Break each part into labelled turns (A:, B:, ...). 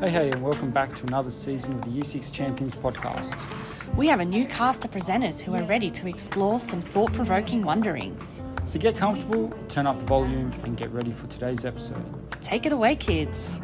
A: Hey, and welcome back to another season of the Year 6 Champions podcast.
B: We have a new cast of presenters who are ready to explore some thought-provoking wonderings.
A: So get comfortable, turn up the volume, and get ready for today's episode.
B: Take it away, kids.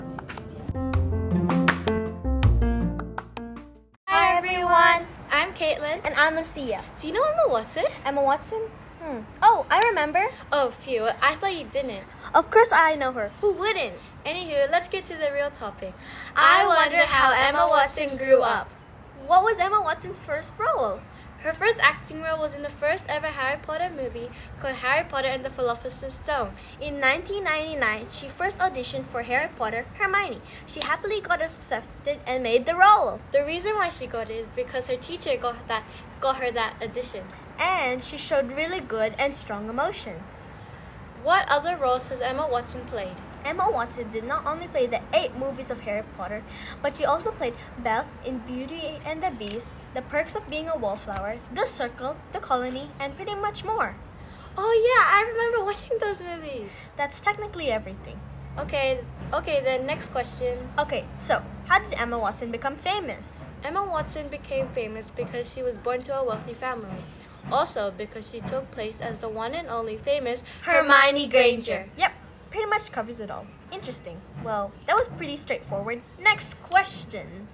C: Hi everyone,
D: I'm Caitlin.
C: and I'm Lucia.
D: Do you know Emma Watson?
C: Emma Watson? Oh, I remember.
D: Oh, phew. I thought you didn't.
C: Of course I know her. Who wouldn't?
D: Anywho, let's get to the real topic. I wonder how Emma Watson grew up.
C: What was Emma Watson's first role?
D: Her first acting role was in the first ever Harry Potter movie called Harry Potter and the Philosopher's Stone.
C: In 1999, she first auditioned for Harry Potter Hermione. She happily got accepted and made the role.
D: The reason why she got it is because her teacher got her that audition.
C: And she showed really good and strong emotions.
D: What other roles has Emma Watson played?
C: Emma Watson did not only play the 8 movies of Harry Potter, but she also played Belle in Beauty and the Beast, The Perks of Being a Wallflower, The Circle, The Colony, and pretty much more.
D: Oh yeah, I remember watching those movies.
C: That's technically everything.
D: Okay, then next question.
C: Okay, so how did Emma Watson become famous?
D: Emma Watson became famous because she was born to a wealthy family. Also because she took place as the one and only famous Hermione Granger.
C: Yep, pretty much covers it all. Interesting. Well, that was pretty straightforward. Next question.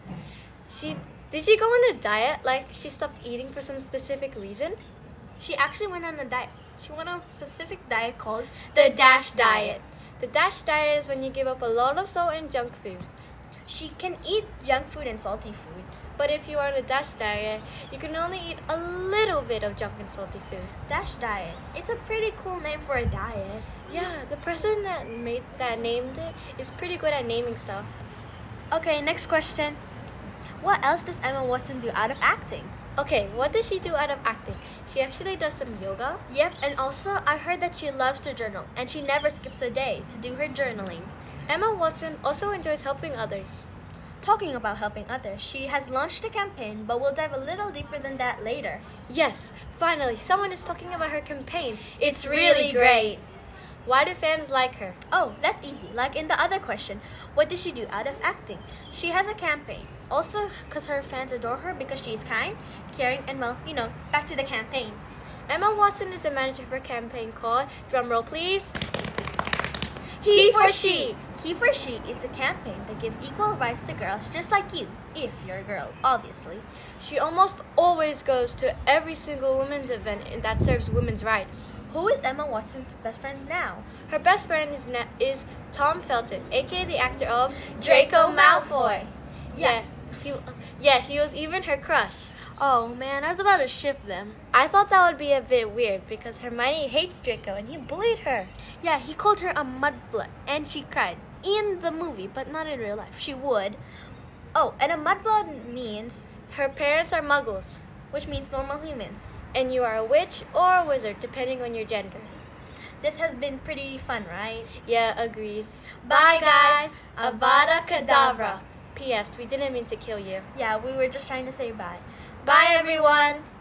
D: Did she go on a diet? Like she stopped eating for some specific reason?
C: She actually went on a diet. She went on a specific diet called
D: The DASH diet. The DASH diet is when you give up a lot of salt and junk food.
C: She can eat junk food and salty food.
D: But if you are on a DASH diet, you can only eat a little bit of junk and salty food.
C: DASH diet. It's a pretty cool name for a diet.
D: Yeah, the person that named it is pretty good at naming stuff.
C: Okay, next question. What else does Emma Watson do out of acting?
D: Okay, what does she do out of acting? She actually does some yoga.
C: Yep, and also I heard that she loves to journal and she never skips a day to do her journaling.
D: Emma Watson also enjoys helping others.
C: Talking about helping others, she has launched a campaign, but we'll dive a little deeper than that later.
D: Yes, finally, someone is talking about her campaign. It's really great. Why do fans like her?
C: Oh, that's easy. Like in the other question, what does she do out of acting? She has a campaign. Also, because her fans adore her because she is kind, caring, and well, back to the campaign.
D: Emma Watson is the manager of her campaign called, drumroll please,
C: He for She. He for She is a campaign that gives equal rights to girls just like you, if you're a girl, obviously.
D: She almost always goes to every single women's event that serves women's rights.
C: Who is Emma Watson's best friend now?
D: Her best friend is Tom Felton, aka the actor of Draco Malfoy. He was even her crush.
C: Oh man, I was about to ship them.
D: I thought that would be a bit weird because Hermione hates Draco and he bullied her.
C: Yeah, he called her a mudblood and she cried. In the movie, but not in real life. She would. Oh, and a mudblood means,
D: Her parents are muggles,
C: which means normal humans.
D: and you are a witch or a wizard depending on your gender.
C: This has been pretty fun, right?
D: Yeah, agreed.
C: Bye, guys.
D: Avada Kedavra. P.S. We didn't mean to kill you.
C: Yeah, we were just trying to say bye.
D: Bye everyone.